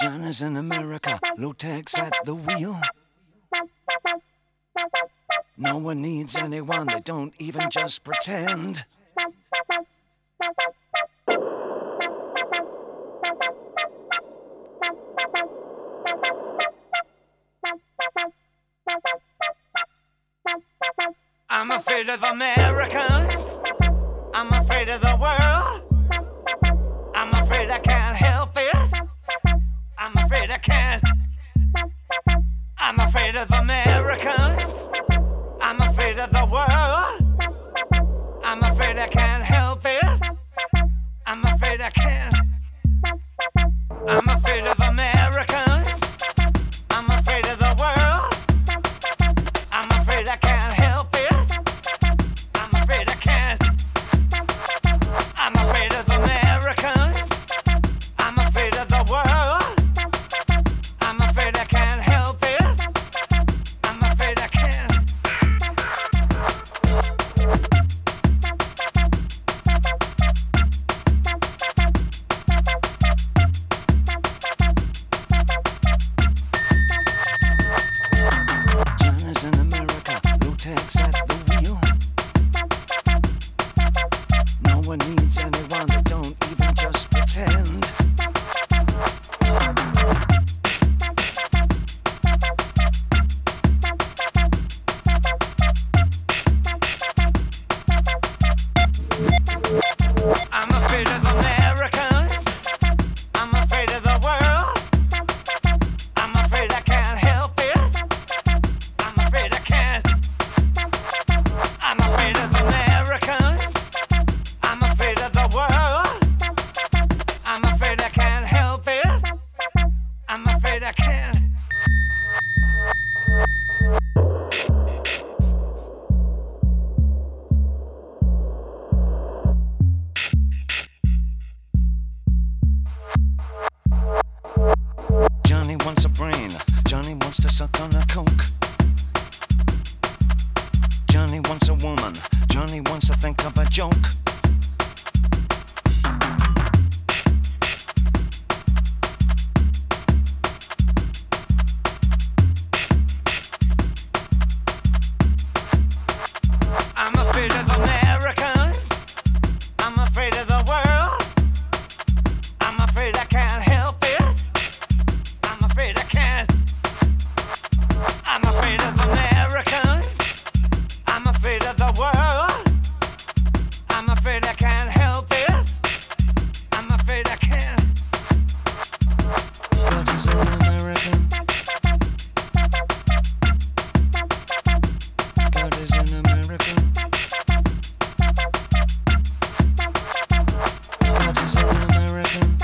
China's in America, low tax at the wheel. No one needs anyone, they don't even just pretend. I'm afraid of Americans. I'm afraid of the world. I'm afraid I can't help it. I'm afraid I can't. I'm afraid of Americans. I'm afraid of the world. I'm afraid I can't help it. I'm afraid I can't. I'm afraid of Americans. I'm afraid of the world. I'm afraid I can't help it. I'm afraid I can't. I'm afraid of Americans. I'm afraid of the world. I'm afraid I can't help it. I'm afraid I can't. China's in America, low tax at the wheel. No one needs anyone, they don't even just pretend. I'm afraid of Americans. I'm afraid of the world. I'm afraid I can't help it. I'm afraid I can't. I'm afraid of Americans. I'm afraid of the world. I'm afraid I can't help it. I'm afraid I can't. Johnny wants a brain. Johnny wants to suck on a coke. Johnny wants a woman. Johnny wants to think of a joke. I'm afraid of Americans. I'm afraid of the world. I'm afraid I can't help it. I'm afraid I can't. I'm afraid of Americans. I'm afraid of the world. I'm afraid I can't help it. I'm afraid I can't. God is an American. God is an American. God is an American.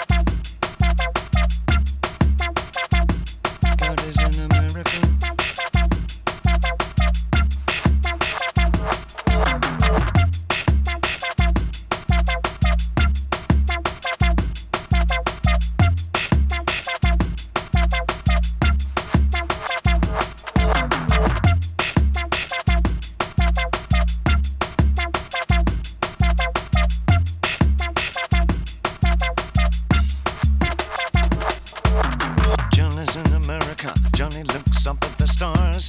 God is an American. Johnny's in America. Johnny looks up at the stars.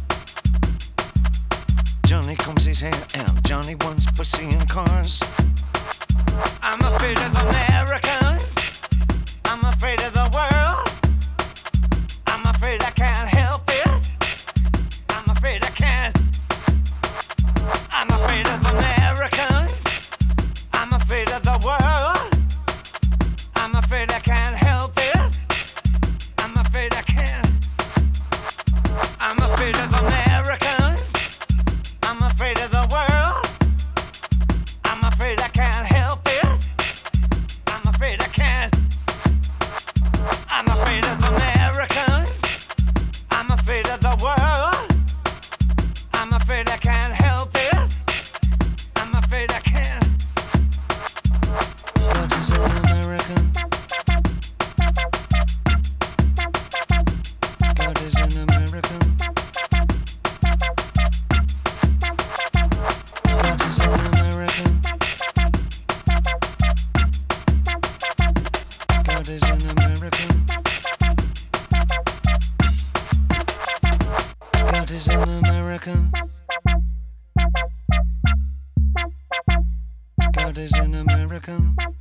Johnny combs his hair and Johnny wants pussy in cars. I'm afraid of Americans. I'm afraid of the world. I'm afraid I can't help it. I'm afraid I can't. I'm afraid of Americans. I'm afraid of the world. I'm afraid I can't help it. I'm afraid I can't. I'm afraid of Americans. I'm afraid of the world. I'm afraid I can't help it. is an American.